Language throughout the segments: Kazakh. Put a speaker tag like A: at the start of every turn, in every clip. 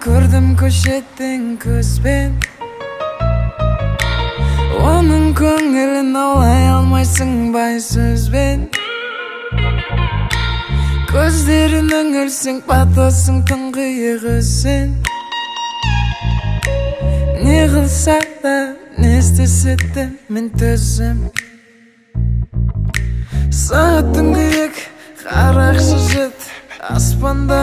A: Көрдім көшеттен көзбен, оның көңілін аулай алмайсың бай сөзбен. Көздерін үңілсең батасың тұңғиығы сен. Не қылсақ да, не істесек те мен төзім. Сағат түңгірек, қарақшы жет аспанда.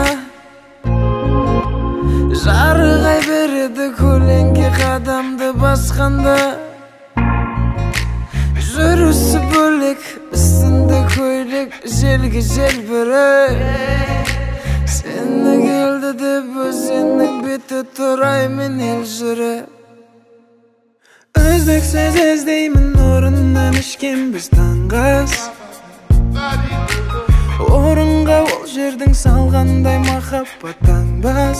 A: Жарығай береді көлеңке қадамды басқанда. Жүрісі бөлек, үстінде көйлек, желге желбірек. Сені келді деп өзеннің беті тұрай мен ел жүріп. Үздіксіз іздеймін орыннан ішкен біз таңғас. Орынға ол жердің салғандай махаббат таңбас.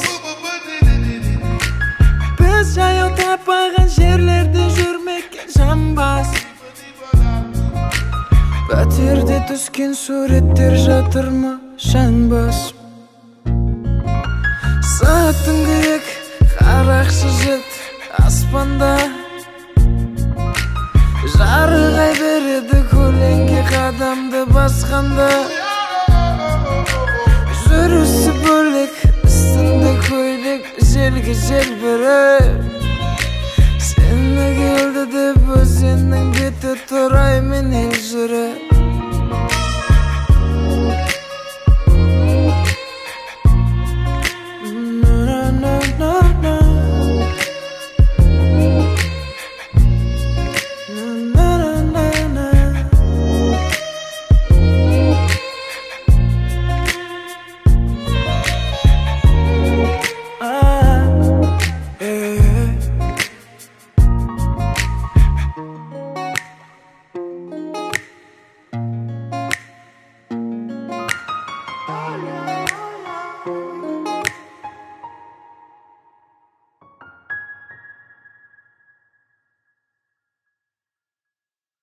A: Біз жаяу таппаған жерлерде жүрмекке жамбас. Пәтерде түскен суреттер жатыр ма шаңбас. Сағат түңгірек, қарақшы жет аспанда. Жарығай береді көлеңке қадамды басқанда. Жүрісі бөлек, үстінде көйлек, желге желбірек. Сені келді деп өзеннің беті тұрай мен ел